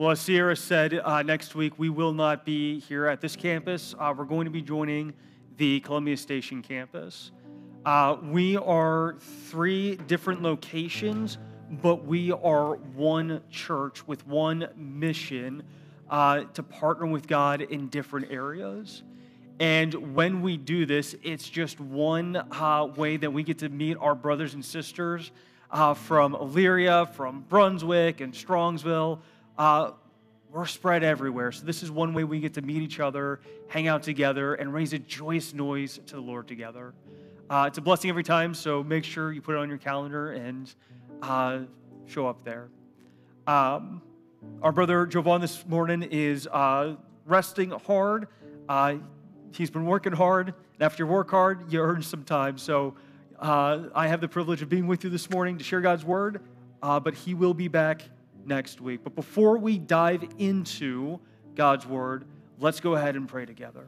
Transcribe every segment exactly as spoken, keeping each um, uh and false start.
Well, as Sierra said, uh, next week we will not be here at this campus. Uh, we're going to be joining the Columbia Station campus. Uh, we are three different locations, but we are one church with one mission uh, to partner with God in different areas. And when we do this, it's just one uh, way that we get to meet our brothers and sisters uh, from Elyria, from Brunswick and Strongsville. Uh, we're spread everywhere. So this is one way we get to meet each other, hang out together, and raise a joyous noise to the Lord together. Uh, it's a blessing every time, so make sure you put it on your calendar and uh, show up there. Um, our brother Jovan this morning is uh, resting hard. Uh, he's been working hard, and after you work hard, you earn some time. So uh, I have the privilege of being with you this morning to share God's word, uh, but he will be back next week. But before we dive into God's word, let's go ahead and pray together.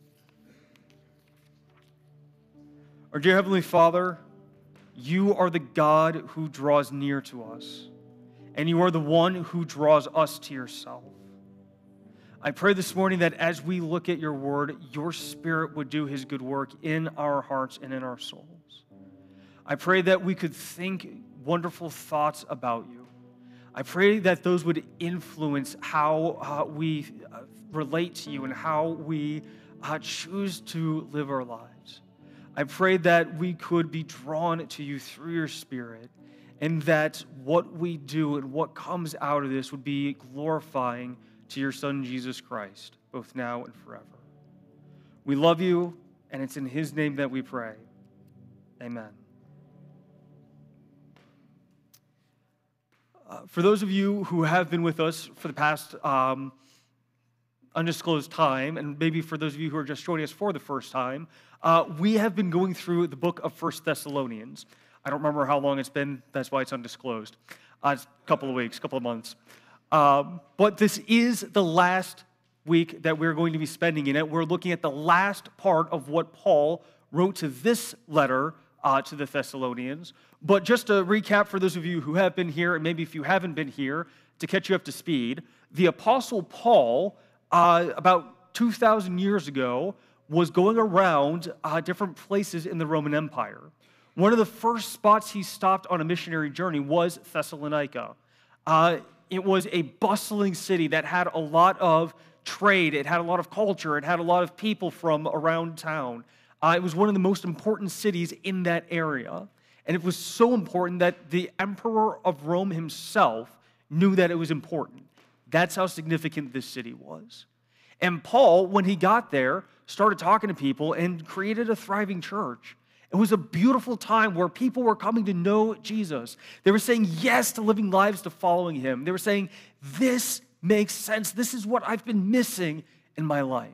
Our dear Heavenly Father, you are the God who draws near to us, and you are the one who draws us to yourself. I pray this morning that as we look at your word, your Spirit would do his good work in our hearts and in our souls. I pray that we could think wonderful thoughts about you. I pray that those would influence how uh, we uh, relate to you and how we uh, choose to live our lives. I pray that we could be drawn to you through your Spirit, and that what we do and what comes out of this would be glorifying to your Son, Jesus Christ, both now and forever. We love you, and it's in his name that we pray. Amen. Uh, for those of you who have been with us for the past um, undisclosed time, and maybe for those of you who are just joining us for the first time, uh, we have been going through the book of First Thessalonians. I don't remember how long it's been. That's why it's undisclosed. Uh, it's a couple of weeks, a couple of months. Um, but this is the last week that we're going to be spending in it. We're looking at the last part of what Paul wrote to this letter uh, to the Thessalonians. But just to recap for those of you who have been here, and maybe if you haven't been here, to catch you up to speed, the Apostle Paul, uh, about two thousand years ago, was going around uh, different places in the Roman Empire. One of the first spots he stopped on a missionary journey was Thessalonica. Uh, it was a bustling city that had a lot of trade, it had a lot of culture, it had a lot of people from around town. Uh, it was one of the most important cities in that area. And it was so important that the emperor of Rome himself knew that it was important. That's how significant this city was. And Paul, when he got there, started talking to people and created a thriving church. It was a beautiful time where people were coming to know Jesus. They were saying yes to living lives to following him. They were saying, this makes sense. This is what I've been missing in my life.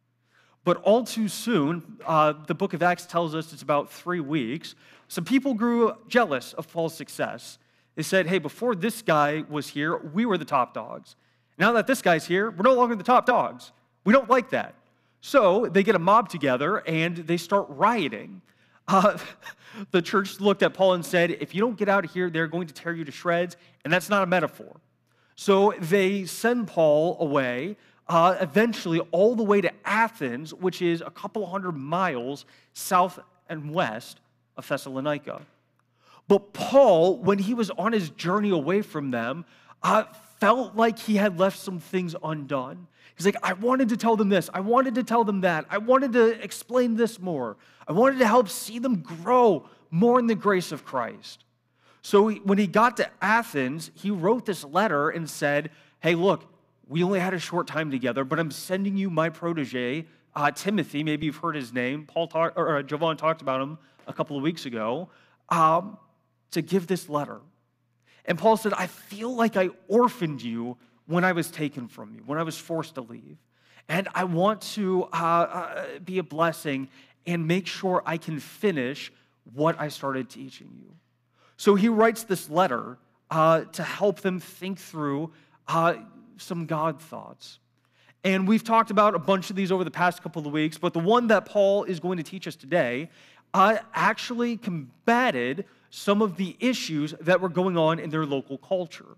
But all too soon, uh, the book of Acts tells us it's about three weeks, some people grew jealous of Paul's success. They said, hey, before this guy was here, we were the top dogs. Now that this guy's here, we're no longer the top dogs. We don't like that. So they get a mob together and they start rioting. Uh, the church looked at Paul and said, if you don't get out of here, they're going to tear you to shreds, and that's not a metaphor. So they send Paul away, uh, eventually all the way to Athens, which is a couple hundred miles south and west of Thessalonica. But Paul, when he was on his journey away from them, uh, felt like he had left some things undone. He's like, I wanted to tell them this. I wanted to tell them that. I wanted to explain this more. I wanted to help see them grow more in the grace of Christ. So he, when he got to Athens, he wrote this letter and said, hey, look, we only had a short time together, but I'm sending you my protege, uh, Timothy. Maybe you've heard his name. Paul talk, or uh, Jovan talked about him a couple of weeks ago, um, to give this letter. And Paul said, I feel like I orphaned you when I was taken from you, when I was forced to leave. And I want to uh, uh, be a blessing and make sure I can finish what I started teaching you. So he writes this letter uh, to help them think through uh, some God thoughts. And we've talked about a bunch of these over the past couple of weeks, but the one that Paul is going to teach us today uh, actually combated some of the issues that were going on in their local culture.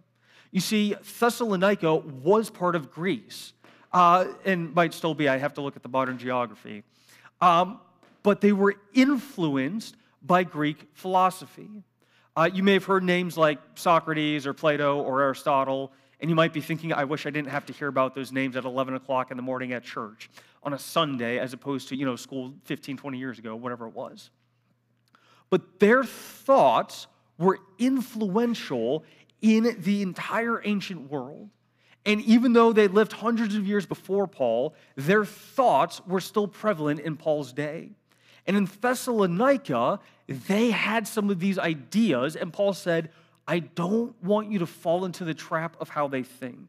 You see, Thessalonica was part of Greece, uh, and might still be. I have to look at the modern geography. Um, but they were influenced by Greek philosophy. Uh, you may have heard names like Socrates or Plato or Aristotle, and you might be thinking, I wish I didn't have to hear about those names at eleven o'clock in the morning at church on a Sunday as opposed to, you know, school fifteen, twenty years ago, whatever it was. But their thoughts were influential in the entire ancient world. And even though they lived hundreds of years before Paul, their thoughts were still prevalent in Paul's day. And in Thessalonica, they had some of these ideas, and Paul said, I don't want you to fall into the trap of how they think.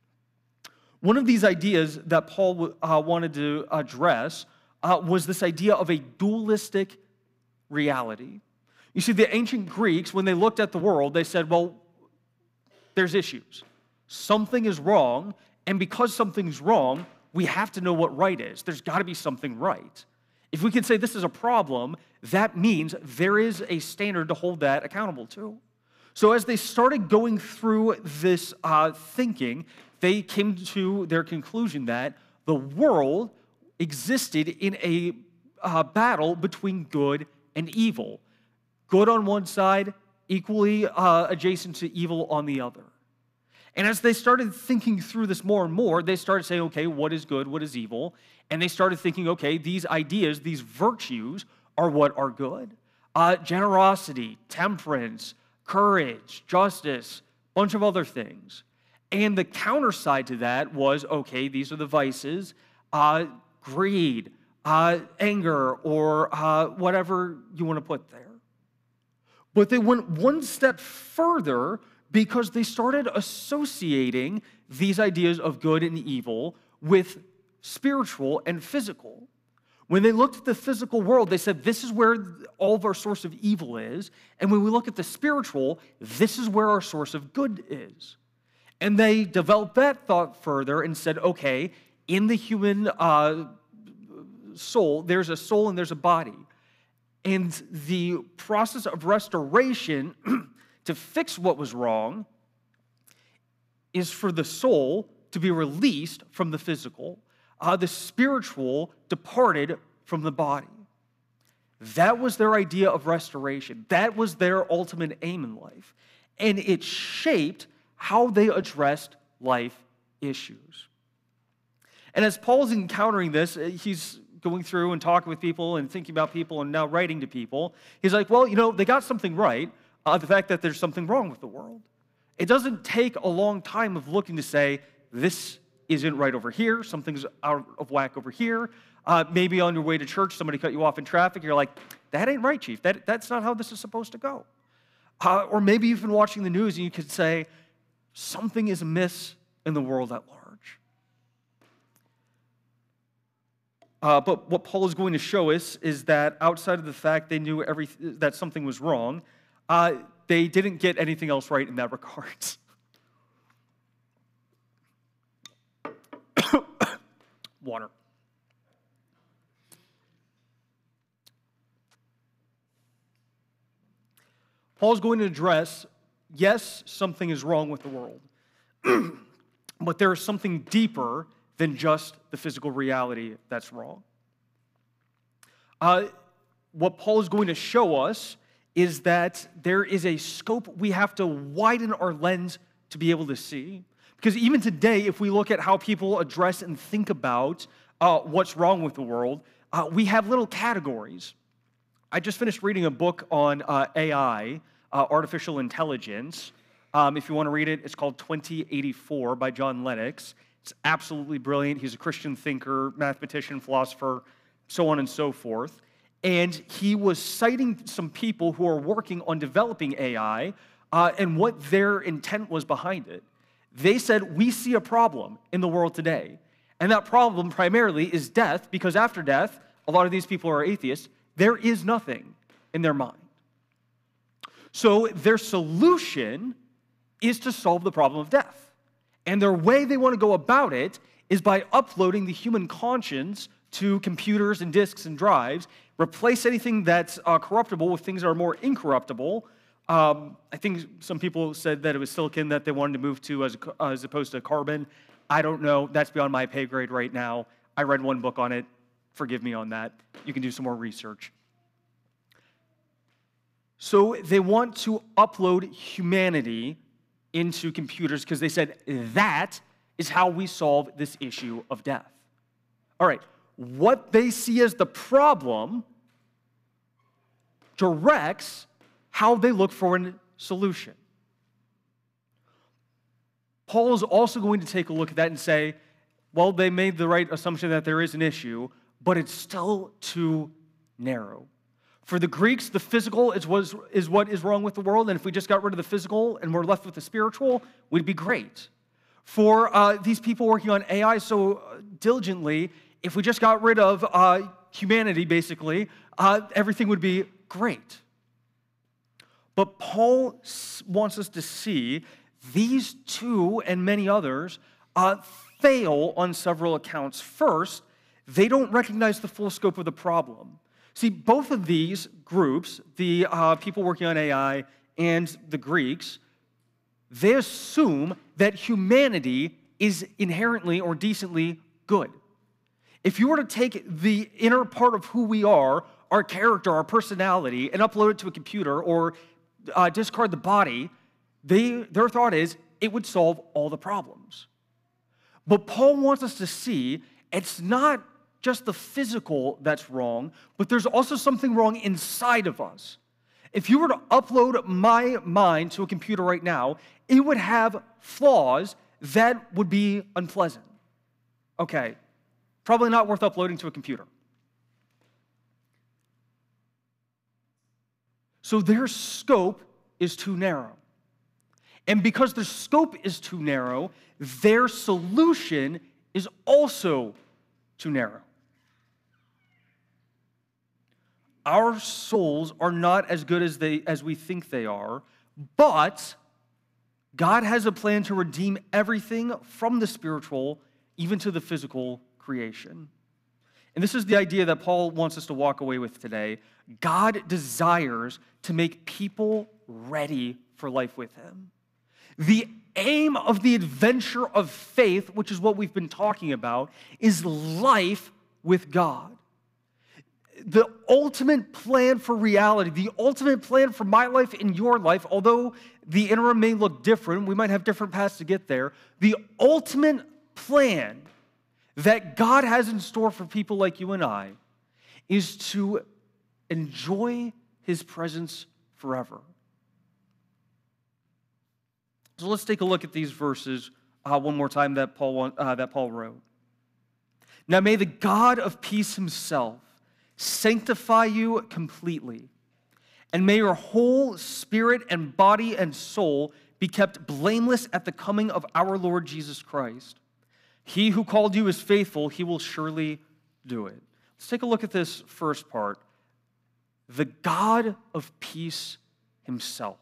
One of these ideas that Paul uh, wanted to address uh, was this idea of a dualistic reality. You see, the ancient Greeks, when they looked at the world, they said, well, there's issues. Something is wrong, and because something's wrong, we have to know what right is. There's got to be something right. If we can say this is a problem, that means there is a standard to hold that accountable to. So as they started going through this uh, thinking, they came to their conclusion that the world existed in a uh, battle between good and evil. Good on one side, equally uh, adjacent to evil on the other. And as they started thinking through this more and more, they started saying, okay, what is good, what is evil? And they started thinking, okay, these ideas, these virtues are what are good. Uh, generosity, temperance, courage, justice, a bunch of other things. And the counter side to that was, okay, these are the vices, uh, greed, uh, anger, or uh, whatever you want to put there. But they went one step further because they started associating these ideas of good and evil with spiritual and physical. When they looked at the physical world, they said, this is where all of our source of evil is. And when we look at the spiritual, this is where our source of good is. And they developed that thought further and said, okay, in the human uh, soul, there's a soul and there's a body. And the process of restoration to fix what was wrong is for the soul to be released from the physical. Uh, the spiritual departed from the body. That was their idea of restoration. That was their ultimate aim in life. And it shaped how they addressed life issues. And as Paul's encountering this, he's going through and talking with people and thinking about people and now writing to people. He's like, well, you know, they got something right. Uh, the fact that there's something wrong with the world. It doesn't take a long time of looking to say, this isn't right over here, something's out of whack over here. Uh, maybe on your way to church, somebody cut you off in traffic, you're like, that ain't right, Chief. That, that's not how this is supposed to go. Uh, or maybe you've been watching the news and you could say, something is amiss in the world at large. Uh, but what Paul is going to show us is that outside of the fact they knew every, that something was wrong, uh, they didn't get anything else right in that regard. Water. Paul's going to address, yes, something is wrong with the world, but there is something deeper than just the physical reality that's wrong. Uh, what Paul is going to show us is that there is a scope we have to widen our lens to be able to see. Because even today, if we look at how people address and think about uh, what's wrong with the world, uh, we have little categories. I just finished reading a book on uh, A I, uh, artificial intelligence. Um, if you want to read it, it's called twenty eighty-four by John Lennox. It's absolutely brilliant. He's a Christian thinker, mathematician, philosopher, so on and so forth. And he was citing some people who are working on developing A I uh, and what their intent was behind it. They said, we see a problem in the world today. And that problem primarily is death, because after death, a lot of these people are atheists, there is nothing in their mind. So their solution is to solve the problem of death. And their way they want to go about it is by uploading the human conscience to computers and disks and drives, replace anything that's uh, corruptible with things that are more incorruptible, Um, I think some people said that it was silicon that they wanted to move to as, a, as opposed to carbon. I don't know. That's beyond my pay grade right now. I read one book on it. Forgive me on that. You can do some more research. So they want to upload humanity into computers because they said that is how we solve this issue of death. All right, what they see as the problem directs how they look for a solution. Paul is also going to take a look at that and say, well, they made the right assumption that there is an issue, but it's still too narrow. For the Greeks, the physical is what is, is what is wrong with the world, and if we just got rid of the physical and we're left with the spiritual, we'd be great. For uh, these people working on A I so diligently, if we just got rid of uh, humanity, basically, uh, everything would be great. But Paul wants us to see these two and many others uh, fail on several accounts. First, they don't recognize the full scope of the problem. See, both of these groups, the uh, people working on A I and the Greeks, they assume that humanity is inherently or decently good. If you were to take the inner part of who we are, our character, our personality, and upload it to a computer or uh, discard the body, they, their thought is it would solve all the problems. But Paul wants us to see it's not just the physical that's wrong, but there's also something wrong inside of us. If you were to upload my mind to a computer right now, it would have flaws that would be unpleasant. Okay, probably not worth uploading to a computer. So their scope is too narrow. And because their scope is too narrow, their solution is also too narrow. Our souls are not as good as they as we think they are, but God has a plan to redeem everything from the spiritual, even to the physical creation. And this is the idea that Paul wants us to walk away with today. God desires to make people ready for life with him. The aim of the adventure of faith, which is what we've been talking about, is life with God. The ultimate plan for reality, the ultimate plan for my life and your life, although the interim may look different, we might have different paths to get there, the ultimate plan that God has in store for people like you and I is to enjoy his presence forever. So let's take a look at these verses uh, one more time that Paul, uh, that Paul wrote. Now may the God of peace himself sanctify you completely, and may your whole spirit and body and soul be kept blameless at the coming of our Lord Jesus Christ. He who called you is faithful, he will surely do it. Let's take a look at this first part. The God of peace himself.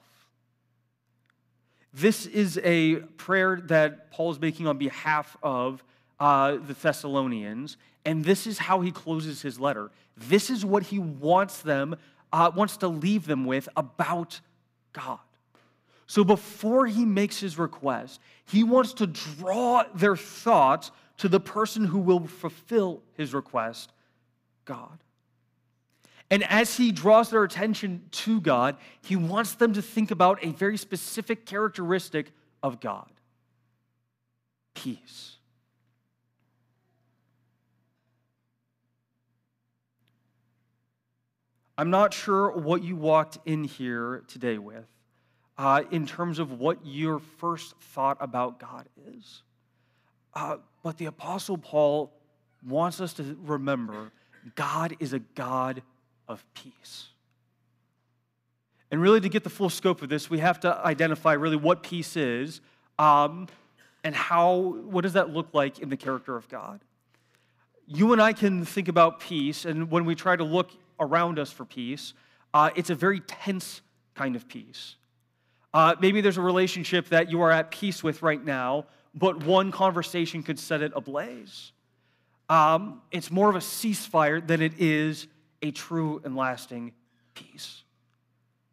This is a prayer that Paul is making on behalf of uh, the Thessalonians, and this is how he closes his letter. This is what he wants them, uh, wants to leave them with about God. So before he makes his request, he wants to draw their thoughts to the person who will fulfill his request, God. And as he draws their attention to God, he wants them to think about a very specific characteristic of God: peace. I'm not sure what you walked in here today with uh, in terms of what your first thought about God is. Uh, but the Apostle Paul wants us to remember God is a God of peace. And really, to get the full scope of this, we have to identify really what peace is um, and how, what does that look like in the character of God. You and I can think about peace, and when we try to look around us for peace, uh, it's a very tense kind of peace. Uh, maybe there's a relationship that you are at peace with right now, but one conversation could set it ablaze. Um, it's more of a ceasefire than it is a true and lasting peace.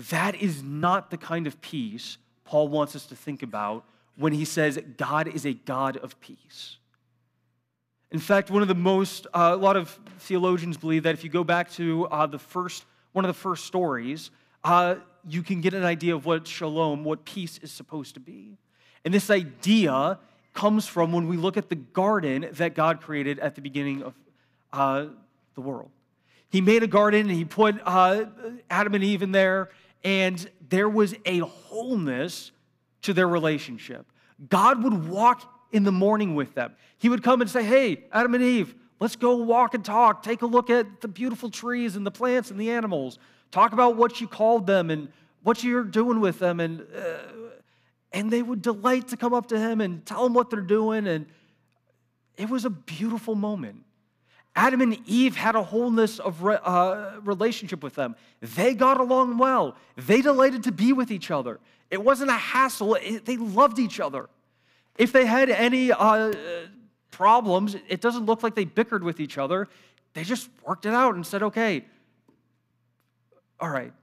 That is not the kind of peace Paul wants us to think about when he says God is a God of peace. In fact, one of the most, uh, a lot of theologians believe that if you go back to uh, the first, one of the first stories, uh, you can get an idea of what shalom, what peace is supposed to be. And this idea comes from when we look at the garden that God created at the beginning of uh, the world. He made a garden and he put uh, Adam and Eve in there, and there was a wholeness to their relationship. God would walk in the morning with them. He would come and say, hey, Adam and Eve, let's go walk and talk. Take a look at the beautiful trees and the plants and the animals. Talk about what you called them and what you're doing with them. And, uh, and they would delight to come up to him and tell him what they're doing. And it was a beautiful moment. Adam and Eve had a wholeness of re- uh, relationship with them. They got along well. They delighted to be with each other. It wasn't a hassle. It, they loved each other. If they had any uh, problems, it doesn't look like they bickered with each other. They just worked it out and said, okay, all right.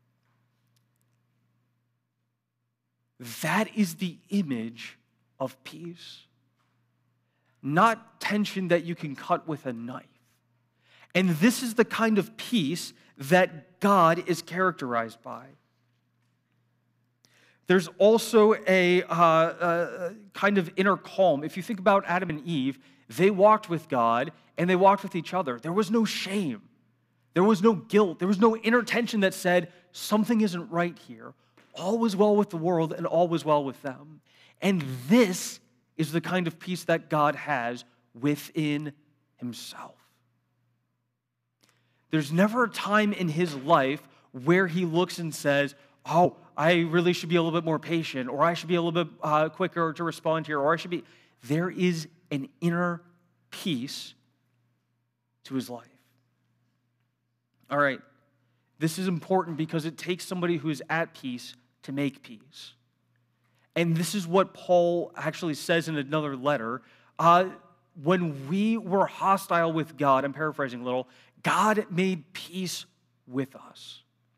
That is the image of peace. Not tension that you can cut with a knife. And this is the kind of peace that God is characterized by. There's also a uh, uh, kind of inner calm. If you think about Adam and Eve, they walked with God and they walked with each other. There was no shame. There was no guilt. There was no inner tension that said, something isn't right here. All was well with the world and all was well with them. And this is the kind of peace that God has within himself. There's never a time in his life where he looks and says, oh, I really should be a little bit more patient, or I should be a little bit uh, quicker to respond here, or I should be. There is an inner peace to his life. All right, this is important because it takes somebody who is at peace to make peace. And this is what Paul actually says in another letter. Uh, when we were hostile with God, I'm paraphrasing a little, God made peace with us.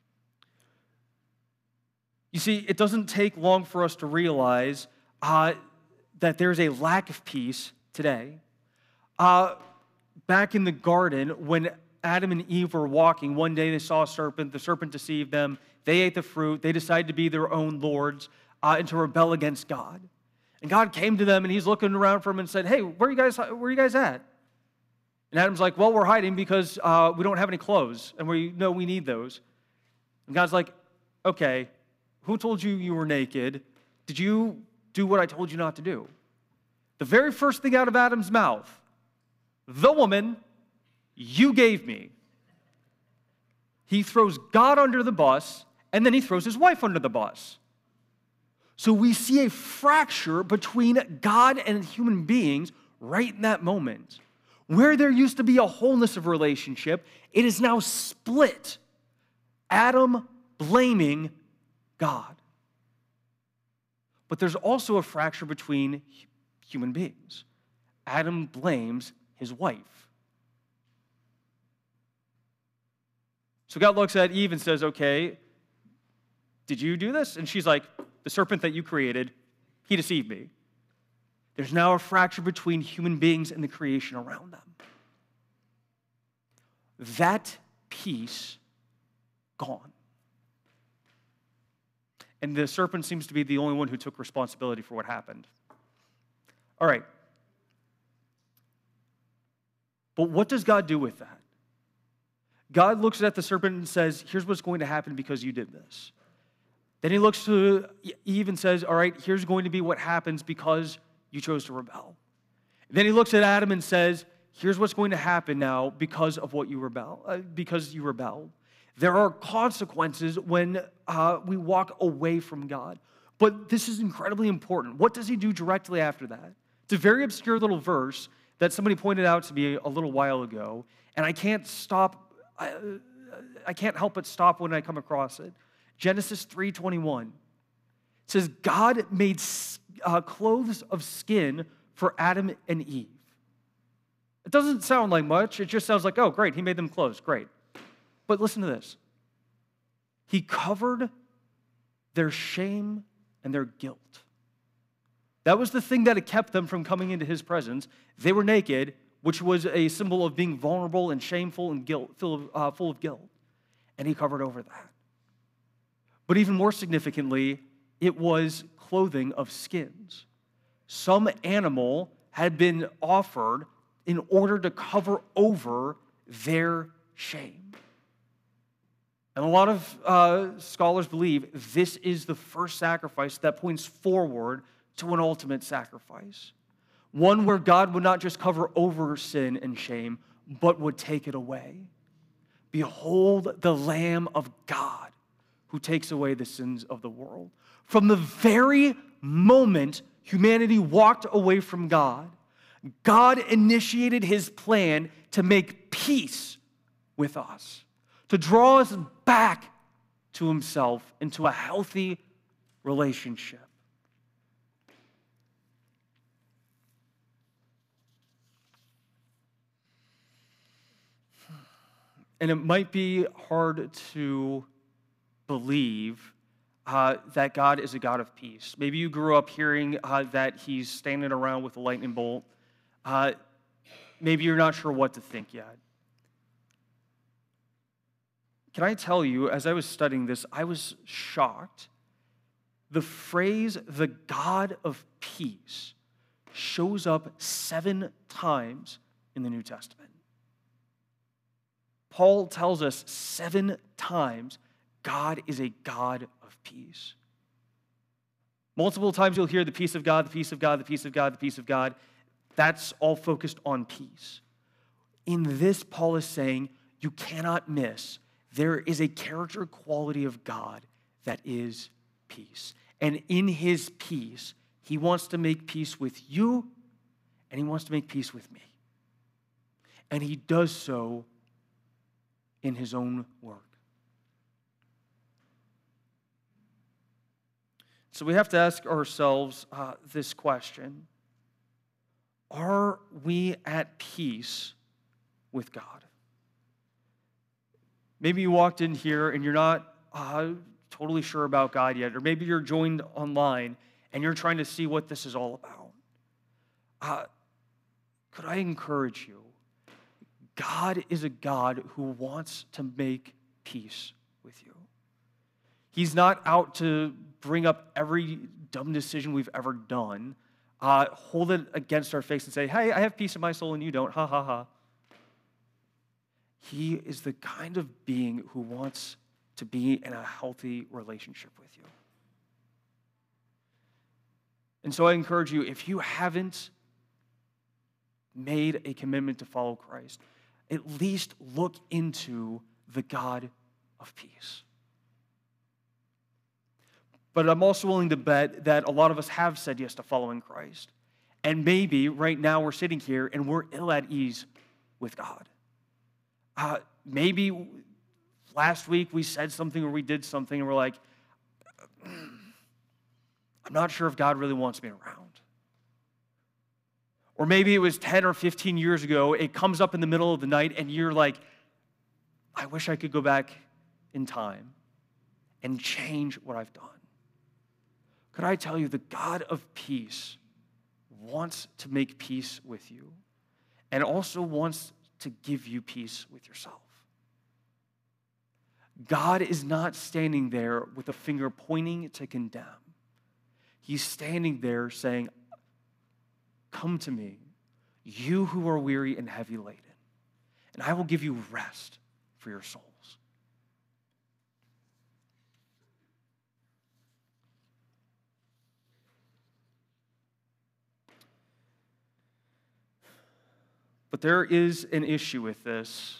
You see, it doesn't take long for us to realize uh, that there's a lack of peace today. Uh, back in the garden, when Adam and Eve were walking, one day they saw a serpent. The serpent deceived them. They ate the fruit. They decided to be their own lords uh, and to rebel against God. And God came to them, and he's looking around for them and said, hey, where are you guys, where are you guys at? And Adam's like, well, we're hiding because uh, we don't have any clothes, and we know we need those. And God's like, okay, who told you you were naked? Did you do what I told you not to do? The very first thing out of Adam's mouth, the woman you gave me. He throws God under the bus, and then he throws his wife under the bus. So we see a fracture between God and human beings right in that moment. Where there used to be a wholeness of relationship, it is now split. Adam blaming God. But there's also a fracture between human beings. Adam blames his wife. So God looks at Eve and says, okay, did you do this? And she's like, the serpent that you created, he deceived me. There's now a fracture between human beings and the creation around them. That peace gone. And the serpent seems to be the only one who took responsibility for what happened. All right. But what does God do with that? God looks at the serpent and says, here's what's going to happen because you did this. Then he looks to Eve and says, all right, here's going to be what happens because you chose to rebel. Then he looks at Adam and says, here's what's going to happen now because of what you rebel, uh, because you rebelled. There are consequences when uh, we walk away from God. But this is incredibly important. What does he do directly after that? It's a very obscure little verse that somebody pointed out to me a little while ago, and I can't stop, I, I can't help but stop when I come across it. Genesis three twenty-one. It says, God made uh, clothes of skin for Adam and Eve. It doesn't sound like much. It just sounds like, oh, great, he made them clothes, great. But listen to this. He covered their shame and their guilt. That was the thing that had kept them from coming into his presence. They were naked, which was a symbol of being vulnerable and shameful and guilt, full of, uh, full of guilt. And he covered over that. But even more significantly, it was clothing of skins. Some animal had been offered in order to cover over their shame. And a lot of uh, scholars believe this is the first sacrifice that points forward to an ultimate sacrifice. One where God would not just cover over sin and shame, but would take it away. Behold the Lamb of God who takes away the sins of the world. From the very moment humanity walked away from God, God initiated his plan to make peace with us, to draw us back to himself into a healthy relationship. And it might be hard to believe uh, that God is a God of peace. Maybe you grew up hearing uh, that he's standing around with a lightning bolt. Uh, maybe you're not sure what to think yet. Can I tell you, as I was studying this, I was shocked. The phrase, the God of peace, shows up seven times in the New Testament. Paul tells us seven times God is a God of peace. Multiple times you'll hear the peace of God, the peace of God, the peace of God, the peace of God. That's all focused on peace. In this, Paul is saying you cannot miss there is a character quality of God that is peace. And in his peace, he wants to make peace with you, and he wants to make peace with me. And he does so in his own work. So we have to ask ourselves uh, this question. Are we at peace with God? Maybe you walked in here and you're not uh, totally sure about God yet, or maybe you're joined online and you're trying to see what this is all about. Uh, could I encourage you? God is a God who wants to make peace with you. He's not out to bring up every dumb decision we've ever done, uh, hold it against our face and say, hey, I have peace in my soul and you don't, ha ha ha. He is the kind of being who wants to be in a healthy relationship with you. And so I encourage you, if you haven't made a commitment to follow Christ, at least look into the God of peace. But I'm also willing to bet that a lot of us have said yes to following Christ. And maybe right now we're sitting here and we're ill at ease with God. Uh, maybe last week we said something or we did something and we're like, I'm not sure if God really wants me around. Or maybe it was ten or fifteen years ago, it comes up in the middle of the night and you're like, I wish I could go back in time and change what I've done. Could I tell you, the God of peace wants to make peace with you and also wants to give you peace with yourself. God is not standing there with a finger pointing to condemn. He's standing there saying, come to me, you who are weary and heavy laden, and I will give you rest for your souls. But there is an issue with this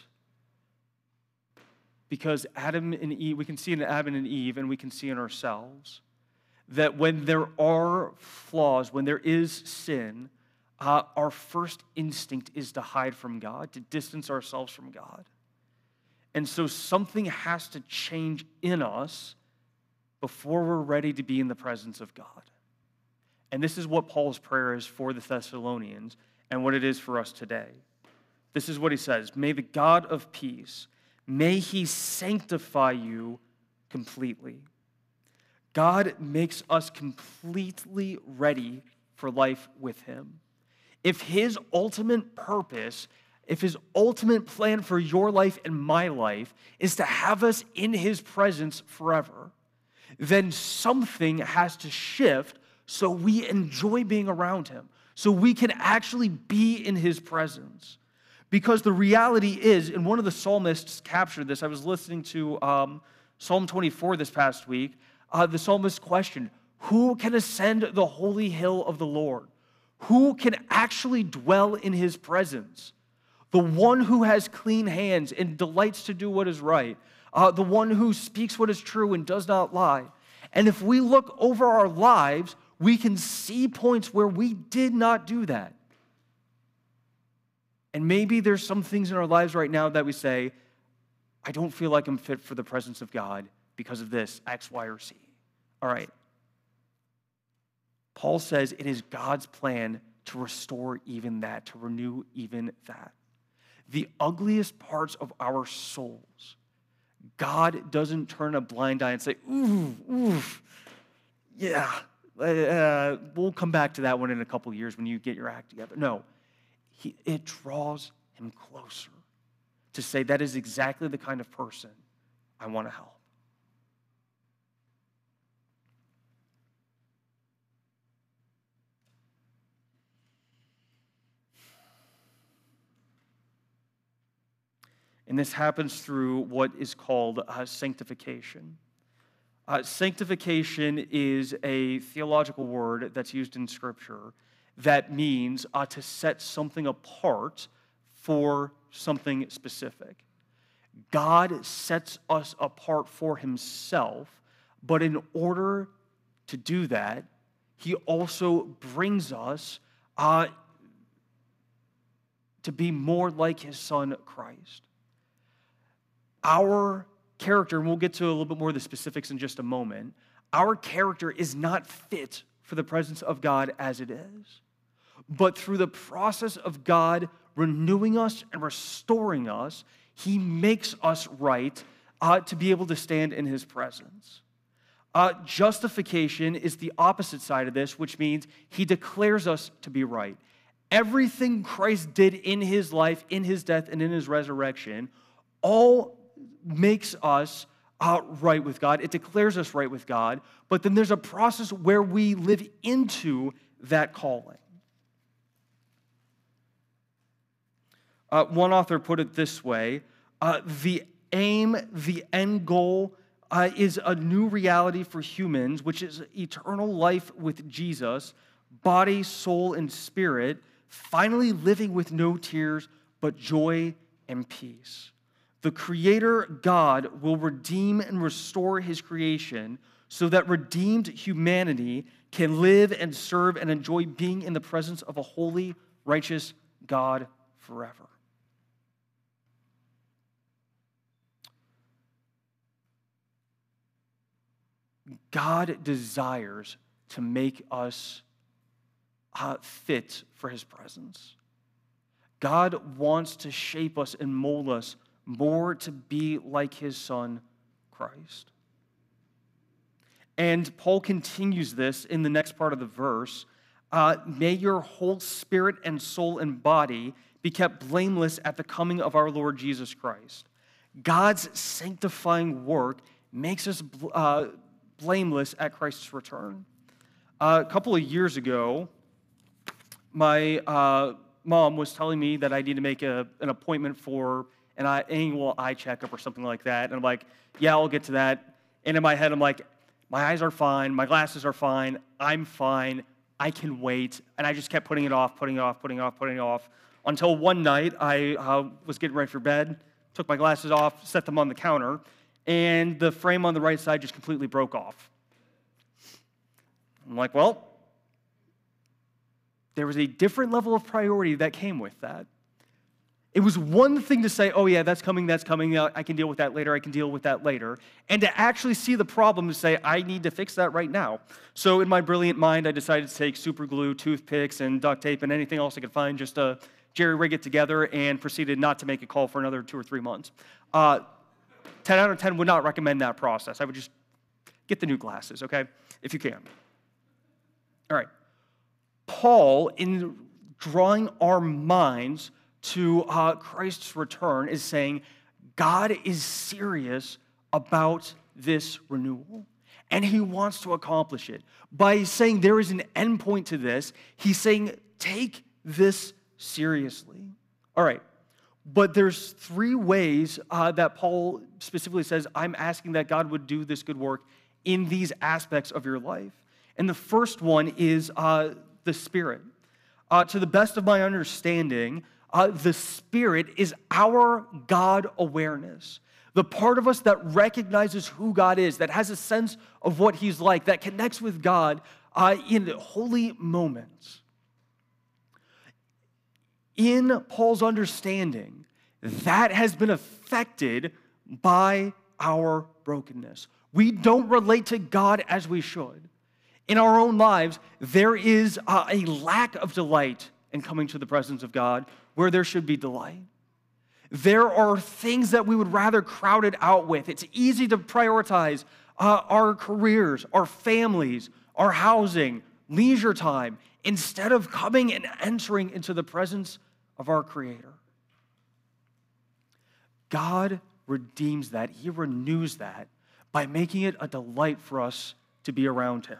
because Adam and Eve, we can see in Adam and Eve, and we can see in ourselves, that when there are flaws, when there is sin, uh, our first instinct is to hide from God, to distance ourselves from God. And so something has to change in us before we're ready to be in the presence of God. And this is what Paul's prayer is for the Thessalonians and what it is for us today. This is what he says, may the God of peace, may he sanctify you completely. God makes us completely ready for life with him. If his ultimate purpose, if his ultimate plan for your life and my life is to have us in his presence forever, then something has to shift so we enjoy being around him, so we can actually be in his presence. Because the reality is, and one of the psalmists captured this, I was listening to um, Psalm twenty-four this past week, uh, the psalmist questioned, who can ascend the holy hill of the Lord? Who can actually dwell in his presence? The one who has clean hands and delights to do what is right, uh, the one who speaks what is true and does not lie. And if we look over our lives, we can see points where we did not do that. And maybe there's some things in our lives right now that we say, I don't feel like I'm fit for the presence of God because of this, X, Y, or Z. All right. Paul says it is God's plan to restore even that, to renew even that. The ugliest parts of our souls, God doesn't turn a blind eye and say, ooh, ooh, yeah, uh, we'll come back to that one in a couple years when you get your act together. No, he, it draws him closer to say that is exactly the kind of person I want to help. And this happens through what is called uh, sanctification. Uh, sanctification is a theological word that's used in Scripture that means uh, to set something apart for something specific. God sets us apart for himself, but in order to do that, he also brings us uh, to be more like his Son, Christ. Our character, and we'll get to a little bit more of the specifics in just a moment, our character is not fit for the presence of God as it is. But through the process of God renewing us and restoring us, he makes us right uh, to be able to stand in his presence. Uh, justification is the opposite side of this, which means he declares us to be right. Everything Christ did in his life, in his death, and in his resurrection, all makes us uh, right with God. It declares us right with God. But then there's a process where we live into that calling. Uh, one author put it this way, uh, the aim, the end goal uh, is a new reality for humans, which is eternal life with Jesus, body, soul, and spirit, finally living with no tears, but joy and peace. The Creator God will redeem and restore his creation so that redeemed humanity can live and serve and enjoy being in the presence of a holy, righteous God forever. God desires to make us uh, fit for his presence. God wants to shape us and mold us more to be like his Son, Christ. And Paul continues this in the next part of the verse. Uh, May your whole spirit and soul and body be kept blameless at the coming of our Lord Jesus Christ. God's sanctifying work makes us uh, blameless at Christ's return. Uh, a couple of years ago, my uh, mom was telling me that I need to make a, an appointment for an annual eye checkup or something like that. And I'm like, yeah, I'll get to that. And in my head, I'm like, my eyes are fine, my glasses are fine, I'm fine, I can wait. And I just kept putting it off, putting it off, putting it off, putting it off, until one night I uh, was getting ready for bed, took my glasses off, set them on the counter, and the frame on the right side just completely broke off. I'm like, well, there was a different level of priority that came with that. It was one thing to say, oh yeah, that's coming, that's coming, I can deal with that later, I can deal with that later, and to actually see the problem and say, I need to fix that right now. So in my brilliant mind, I decided to take super glue, toothpicks, and duct tape, and anything else I could find, just to jerry-rig it together, and proceeded not to make a call for another two or three months. Uh, ten out of ten would not recommend that process. I would just Get the new glasses, okay? If you can. All right. Paul, in drawing our minds to uh, Christ's return, is saying God is serious about this renewal, and he wants to accomplish it. By saying there is an endpoint to this, he's saying take this seriously. All right, but there's three ways uh, that Paul specifically says, I'm asking that God would do this good work in these aspects of your life. And the first one is uh, the Spirit. Uh, to the best of my understanding, uh, the Spirit is our God awareness. The part of us that recognizes who God is, that has a sense of what he's like, that connects with God uh, in holy moments. In Paul's understanding, that has been affected by our brokenness. We don't relate to God as we should. In our own lives, there is uh, a lack of delight in coming to the presence of God where there should be delight. There are things that we would rather crowd it out with. It's easy to prioritize uh, our careers, our families, our housing, leisure time, instead of coming and entering into the presence of our Creator. God redeems that. He renews that by making it a delight for us to be around him.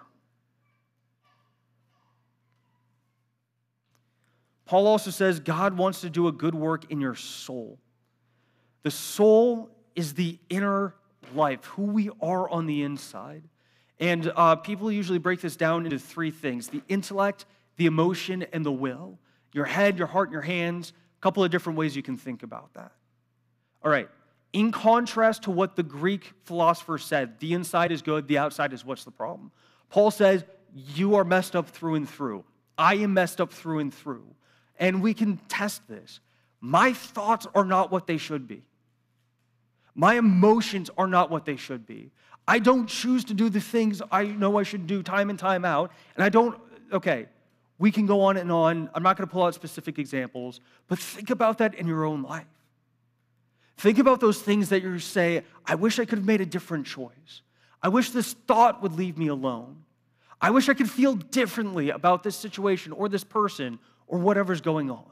Paul also says God wants to do a good work in your soul. The soul is the inner life, who we are on the inside. And uh, people usually break this down into three things: the intellect, the emotion, and the will. Your head, your heart, and your hands. A couple of different ways you can think about that. All right. In contrast to what the Greek philosopher said, the inside is good, the outside is what's the problem. Paul says, you are messed up through and through. I am messed up through and through. And we can test this. My thoughts are not what they should be. My emotions are not what they should be. I don't choose to do the things I know I should do time and time out. And I don't, okay, we can go on and on. I'm not going to pull out specific examples, but think about that in your own life. Think about those things that you say, I wish I could have made a different choice. I wish this thought would leave me alone. I wish I could feel differently about this situation or this person or whatever's going on.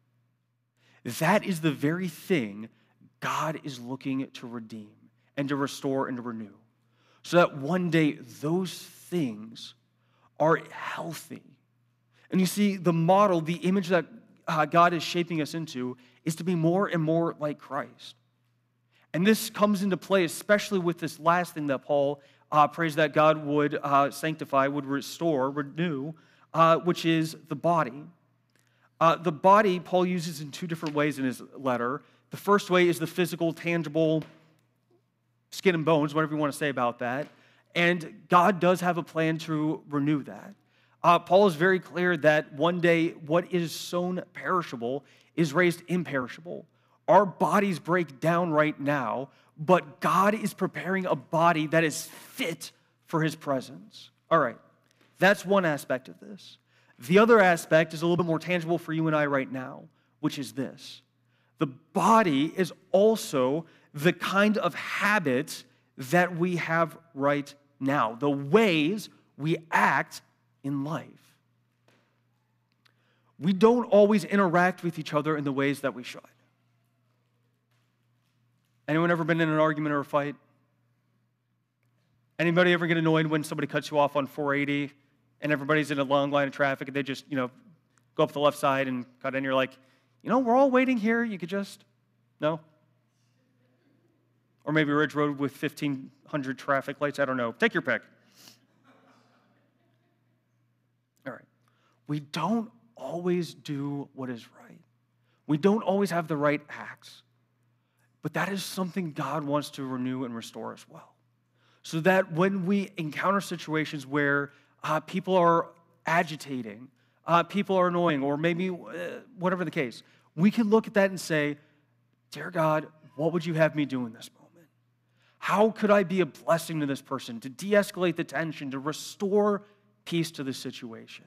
That is the very thing God is looking to redeem and to restore and to renew, so that one day those things are healthy. And you see, the model, the image that uh, God is shaping us into is to be more and more like Christ. And this comes into play, especially with this last thing that Paul uh, prays that God would uh, sanctify, would restore, renew, uh, which is the body. Uh, the body, Paul uses in two different ways in his letter. The first way is the physical, tangible skin and bones, whatever you want to say about that. And God does have a plan to renew that. Uh, Paul is very clear that one day what is sown perishable is raised imperishable. Our bodies break down right now, but God is preparing a body that is fit for his presence. All right, that's one aspect of this. The other aspect is a little bit more tangible for you and I right now, which is this. The body is also the kind of habits that we have right now, the ways we act in life. We don't always interact with each other in the ways that we should. Anyone ever been in an argument or a fight? Anybody ever get annoyed when somebody cuts you off on four eighty and everybody's in a long line of traffic and they just, you know, go up the left side and cut in? You're like, you know, we're all waiting here. You could just, no? Or maybe Ridge Road with fifteen hundred traffic lights. I don't know. Take your pick. All right. We don't always do what is right. We don't always have the right acts. But that is something God wants to renew and restore as well. So that when we encounter situations where uh, people are agitating, uh, people are annoying, or maybe uh, whatever the case, we can look at that and say, dear God, what would you have me do in this moment? How could I be a blessing to this person, to de-escalate the tension, to restore peace to the situation?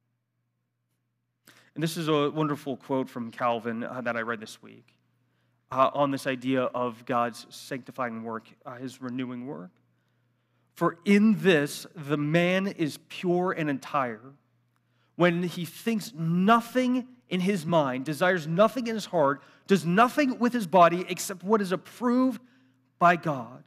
And this is a wonderful quote from Calvin uh, that I read this week. uh, on this idea of God's sanctifying work, uh, his renewing work. For in this, the man is pure and entire, when he thinks nothing in his mind, desires nothing in his heart, does nothing with his body except what is approved by God.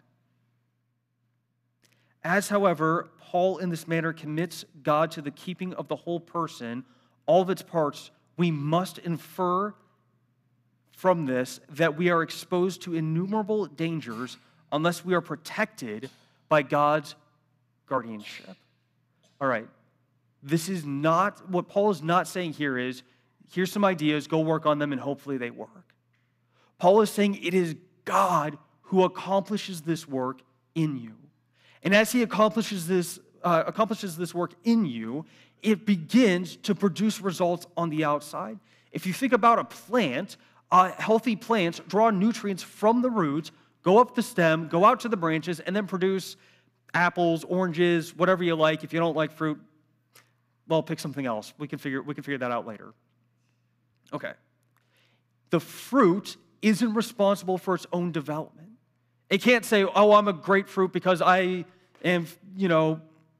As, however, Paul in this manner commits God to the keeping of the whole person, all of its parts, we must infer from this that we are exposed to innumerable dangers unless we are protected by God's guardianship. All right. This is not, what Paul is not saying here is, here's some ideas, go work on them, and hopefully they work. Paul is saying it is God who accomplishes this work in you. And as he accomplishes this, uh, accomplishes this work in you, it begins to produce results on the outside. If you think about a plant, uh, healthy plants draw nutrients from the roots, go up the stem, go out to the branches, and then produce apples, oranges, whatever you like. If you don't like fruit, well, pick something else. We can figure, we can figure that out later. Okay. The fruit isn't responsible for its own development. It can't say, oh, I'm a grapefruit because I am, you know,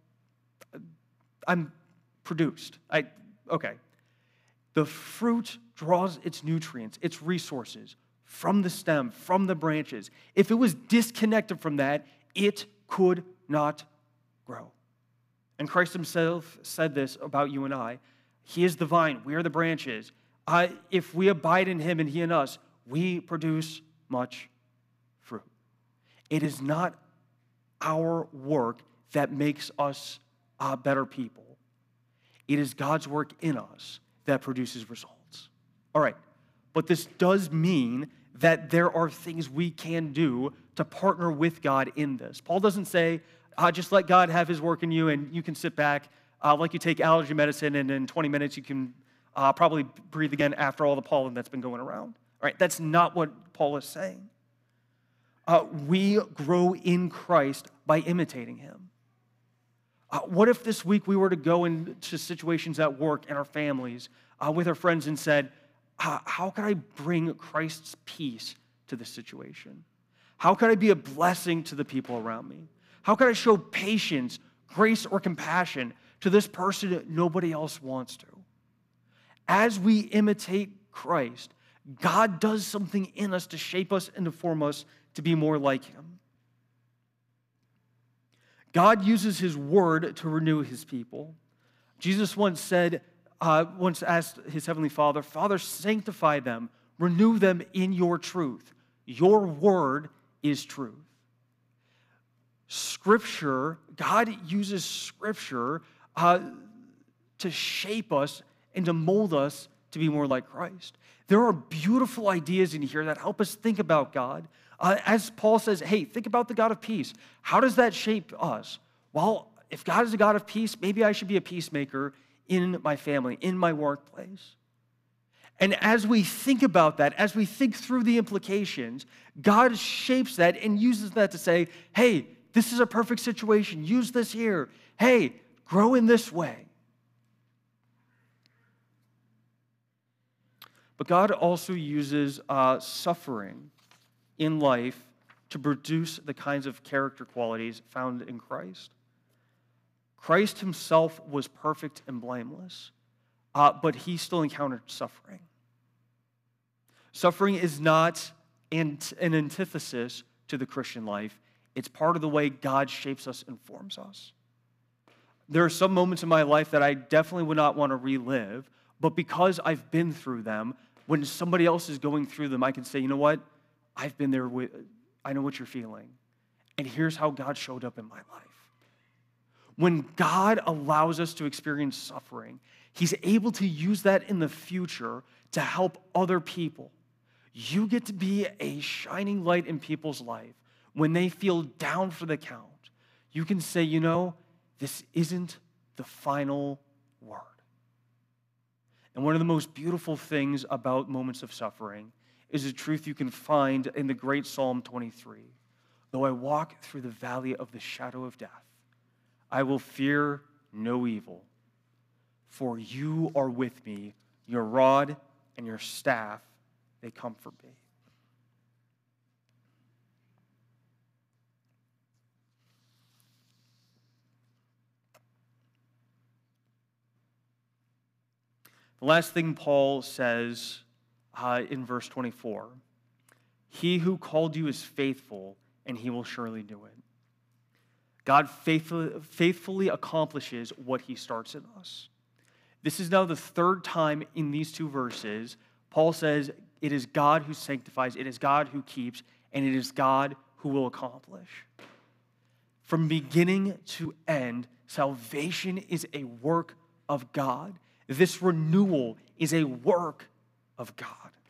I'm produced. I, okay. The fruit draws its nutrients, its resources from the stem, from the branches. If it was disconnected from that, it could not grow. And Christ himself said this about you and I. He is the vine, we are the branches. Uh, if we abide in him and he in us, we produce much fruit. It is not our work that makes us uh, better people. It is God's work in us that produces results. All right, but this does mean that there are things we can do to partner with God in this. Paul doesn't say, uh, just let God have his work in you and you can sit back uh, like you take allergy medicine and in twenty minutes you can uh, probably breathe again after all the pollen that's been going around. All right, that's not what Paul is saying. Uh, we grow in Christ by imitating him. Uh, what if this week we were to go into situations at work and our families uh, with our friends and said, how can I bring Christ's peace to this situation? How can I be a blessing to the people around me? How can I show patience, grace, or compassion to this person that nobody else wants to? As we imitate Christ, God does something in us to shape us and to form us to be more like him. God uses his word to renew his people. Jesus once said, uh, once asked his heavenly Father, Father, sanctify them, renew them in your truth. Your word is truth. Scripture, God uses Scripture uh, to shape us and to mold us to be more like Christ. There are beautiful ideas in here that help us think about God. Uh, as Paul says, hey, think about the God of peace. How does that shape us? Well, if God is a God of peace, maybe I should be a peacemaker in my family, in my workplace. And as we think about that, as we think through the implications, God shapes that and uses that to say, hey, this is a perfect situation. Use this here. Hey, grow in this way. But God also uses uh, suffering in life to produce the kinds of character qualities found in Christ. Christ himself was perfect and blameless, uh, but he still encountered suffering. Suffering is not an antithesis to the Christian life. It's part of the way God shapes us and forms us. There are some moments in my life that I definitely would not want to relive, but because I've been through them, when somebody else is going through them, I can say, you know what? I've been there with, I know what you're feeling. And here's how God showed up in my life. When God allows us to experience suffering, he's able to use that in the future to help other people. You get to be a shining light in people's life. When they feel down for the count, you can say, you know, this isn't the final word. And one of the most beautiful things about moments of suffering is a truth you can find in the great Psalm twenty-three. Though I walk through the valley of the shadow of death, I will fear no evil, for you are with me, your rod and your staff, they comfort me. The last thing Paul says uh, in verse twenty-four, he who called you is faithful, and he will surely do it. God faithfully, faithfully accomplishes what he starts in us. This is now the third time in these two verses, Paul says it is God who sanctifies, it is God who keeps, and it is God who will accomplish. From beginning to end, salvation is a work of God. This renewal is a work of God.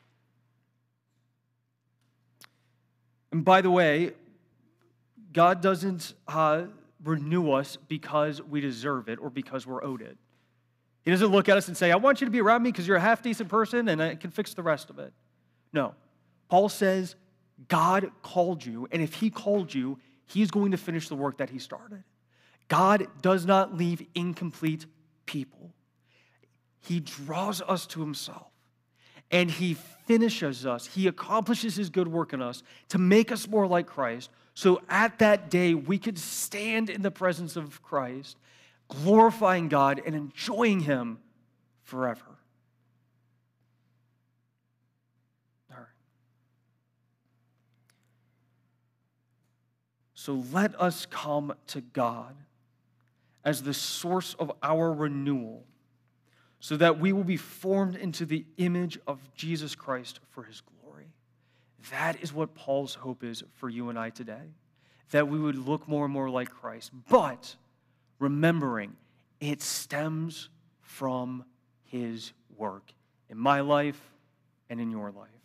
And by the way, God doesn't uh, renew us because we deserve it or because we're owed it. He doesn't look at us and say, I want you to be around me because you're a half-decent person and I can fix the rest of it. No. Paul says, God called you, and if he called you, he's going to finish the work that he started. God does not leave incomplete people. He draws us to himself, and he finishes us. He accomplishes his good work in us to make us more like Christ, so at that day we could stand in the presence of Christ, glorifying God and enjoying him forever. All right. So let us come to God as the source of our renewal, so that we will be formed into the image of Jesus Christ for his glory. That is what Paul's hope is for you and I today, that we would look more and more like Christ, but remembering it stems from his work in my life and in your life.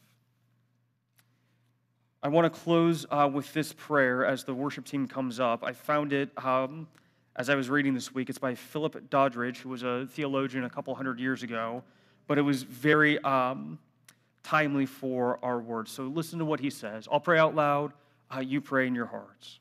I want to close uh, with this prayer as the worship team comes up. I found it um, as I was reading this week. It's by Philip Doddridge, who was a theologian a couple hundred years ago, but it was very um, timely for our words. So listen to what he says. I'll pray out loud. Uh, you pray in your hearts.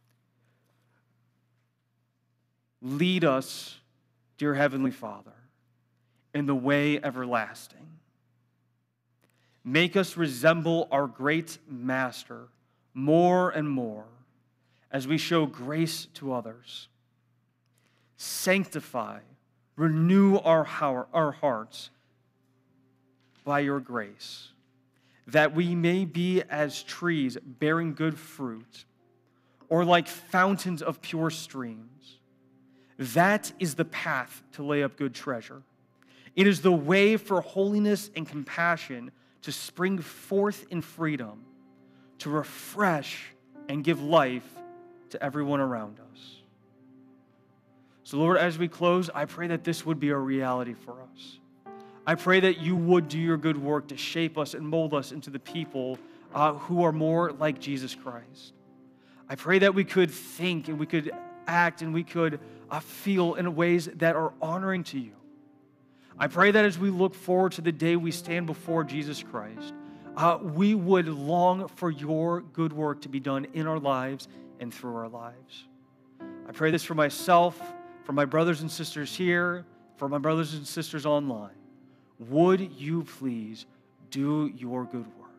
Lead us, dear Heavenly Father, in the way everlasting. Make us resemble our great Master more and more as we show grace to others. Sanctify, renew our, our hearts by your grace, that we may be as trees bearing good fruit, or like fountains of pure streams. That is the path to lay up good treasure. It is the way for holiness and compassion to spring forth in freedom, to refresh and give life to everyone around us. So, Lord, as we close, I pray that this would be a reality for us. I pray that you would do your good work to shape us and mold us into the people uh, who are more like Jesus Christ. I pray that we could think and we could act and we could uh, feel in ways that are honoring to you. I pray that as we look forward to the day we stand before Jesus Christ, uh, we would long for your good work to be done in our lives and through our lives. I pray this for myself, for my brothers and sisters here, for my brothers and sisters online. Would you please do your good work?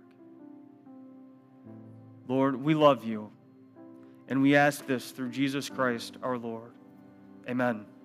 Lord, we love you, and we ask this through Jesus Christ our Lord. Amen.